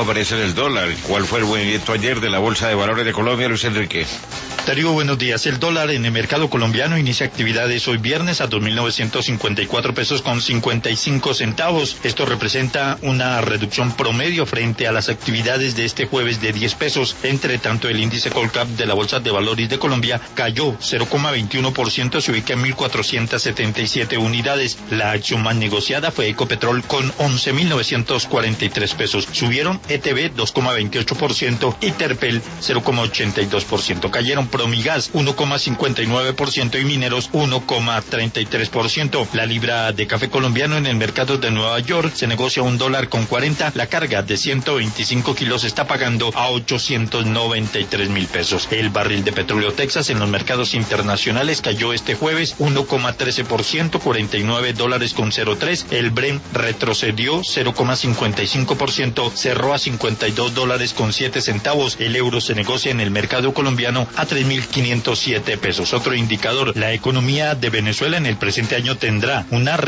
¿Cómo aparece el dólar? ¿Cuál fue el movimiento ayer de la Bolsa de Valores de Colombia, Luis Enrique? Darío, buenos días. El dólar en el mercado colombiano inicia actividades hoy viernes a 2.954 pesos con 55 centavos. Esto representa una reducción promedio frente a las actividades de este jueves de 10 pesos. Entre tanto, el índice Colcap de la Bolsa de Valores de Colombia cayó 0,21%, se ubica en 1.477 unidades. La acción más negociada fue Ecopetrol con 11.943 pesos. Subieron ETB 2,28% y Terpel 0,82%. Cayeron Promigas 1,59% y Mineros 1,33%. La libra de café colombiano en el mercado de Nueva York se negocia $1.40. La carga de 125 kilos está pagando a 893.000 pesos. El barril de petróleo Texas en los mercados internacionales cayó este jueves 1,13%, $49.03. El Brent retrocedió 0,55%, cerró a $52.07. El euro se negocia en el mercado colombiano a 3.507 pesos. Otro indicador, la economía de Venezuela en el presente año tendrá una